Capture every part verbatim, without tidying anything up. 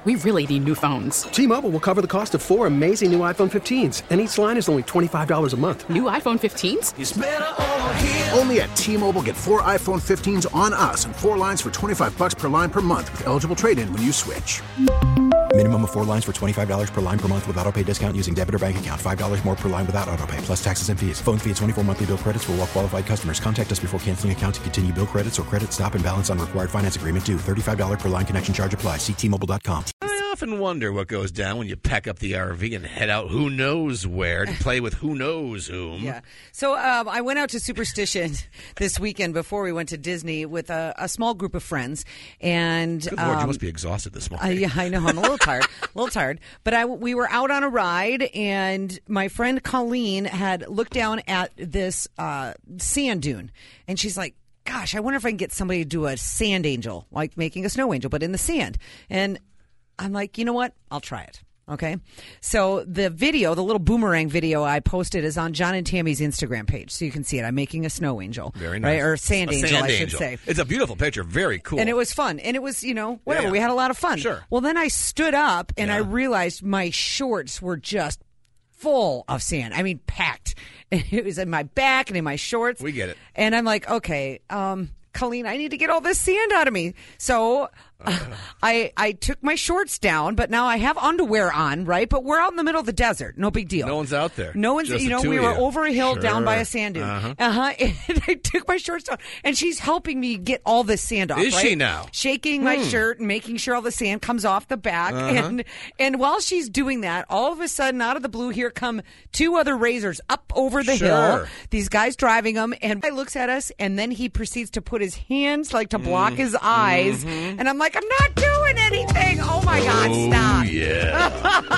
We really need new phones. T-Mobile will cover the cost of four amazing new iPhone fifteens, and each line is only twenty-five dollars a month. New iPhone fifteens? It's better over here. Only at T-Mobile, get four iPhone fifteens on us and four lines for twenty-five dollars per line per month with eligible trade-in when you switch. Minimum of four lines for twenty-five dollars per line per month with autopay discount using debit or bank account. five dollars more per line without autopay, plus taxes and fees. Phone fee at twenty-four monthly bill credits for well-qualified customers. Contact us before canceling account to continue bill credits or credit stop and balance on required finance agreement due. thirty-five dollars per line connection charge applies. See T Mobile dot com. I often wonder what goes down when you pack up the R V and head out who knows where to play with who knows whom. Yeah. So um, I went out to Superstition this weekend before we went to Disney with a, a small group of friends. And Good Lord, um, you must be exhausted this morning. Uh, yeah, I know. I'm a little tired. A little tired. But I, we were out on a ride, and my friend Colleen had looked down at this uh, sand dune, and she's like, gosh, I wonder if I can get somebody to do a sand angel, like making a snow angel, but in the sand. And I'm like, you know what? I'll try it. Okay. So the video, the little boomerang video I posted is on John and Tammy's Instagram page. So you can see it. I'm making a snow angel. Very nice. Right? Or sand a angel, sand I should angel. say. It's a beautiful picture. Very cool. And it was fun. And it was, you know, whatever. Yeah, yeah. We had a lot of fun. Sure. Well, then I stood up and Yeah. I realized my shorts were just full of sand. I mean, packed. And it was in my back and in my shorts. We get it. And I'm like, okay, um, Colleen, I need to get all this sand out of me. So uh, I I took my shorts down, but now I have underwear on, right? But we're out in the middle of the desert. No big deal. No one's out there. No one's, Just you the know, two we of were you. over a hill down Sure. by a sand dune. Uh-huh. Uh-huh. And I took my shorts down, and she's helping me get all this sand off. Is right? she now? Shaking my Hmm. shirt and making sure all the sand comes off the back. Uh-huh. And and while she's doing that, all of a sudden, out of the blue, here come two other razors up over the Sure. hill. These guys driving them, and guy looks at us, and then he proceeds to put his hands like to block Mm-hmm. his eyes. And I'm like, I'm not doing anything. Oh my God, Oh, stop. yeah.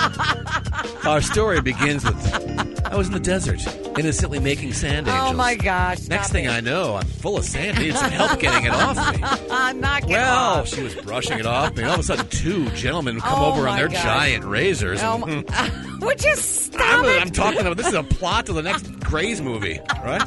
Our story begins with I was in the desert, innocently making sand angels. Oh my gosh. Next stop thing it. I know, I'm full of sand. I need some help getting it off me. Uh, knock it Well, off. she was brushing it off me. All of a sudden, two gentlemen come Oh, over on my their gosh. giant razors. Oh, my- would you stop I'm, it? I'm talking about this is a plot to the next Grey's movie, right?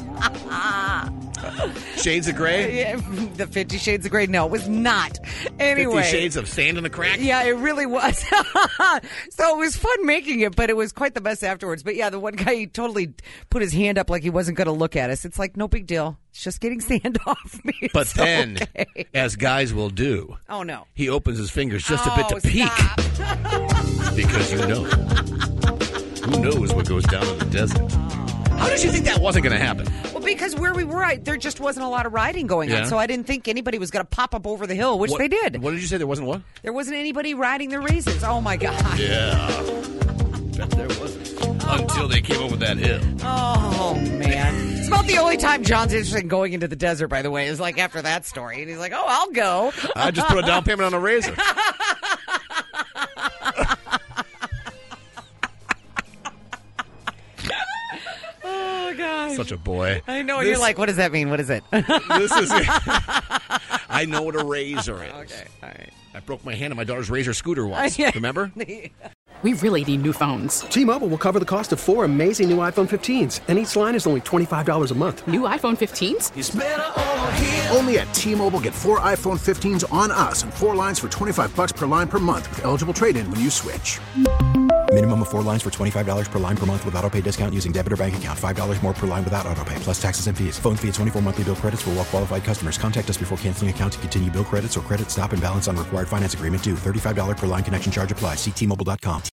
Shades of Grey? Yeah, the Fifty Shades of Grey. No, it was not. Anyway. Fifty Shades of Sand in the Crack? Yeah, it really was. So it was fun making it, but it was quite the mess afterwards. But yeah, the one guy, he totally put his hand up like he wasn't going to look at us. It's like, no big deal. It's just getting sand off me. But It's then, okay. as guys will do, Oh, no. he opens his fingers just a bit Oh, to peek. stop. Because you know. Who knows what goes down in the desert? How did you think that wasn't going to happen? Well, because where we were, I, there just wasn't a lot of riding going Yeah. on. So I didn't think anybody was going to pop up over the hill, which What- they did. What did you say? There wasn't what? There wasn't anybody riding their razors. Oh, my God. Yeah. Bet there wasn't. Until they came over that hill. Oh, man. It's about the only time John's interested in going into the desert, by the way, is like after that story. And he's like, oh, I'll go. I just put a down payment on a razor. Oh, gosh. Such a boy. I know. And This- you're like, what does that mean? What is it? This is. I know what a razor is. Okay. All right. I broke my hand on my daughter's razor scooter once. Yeah. Remember? We really need new phones. T-Mobile will cover the cost of four amazing new iPhone fifteens, and each line is only twenty-five dollars a month. New iPhone fifteens? It's better over here. Only at T-Mobile, get four iPhone fifteens on us and four lines for twenty-five dollars per line per month with eligible trade-in when you switch. Minimum of four lines for twenty-five dollars per line per month with autopay discount using debit or bank account. five dollars more per line without autopay, plus taxes and fees. Phone fee at twenty-four monthly bill credits for well-qualified customers. Contact us before canceling account to continue bill credits or credit stop and balance on required finance agreement due. thirty-five dollars per line connection charge applies. See T Mobile dot com.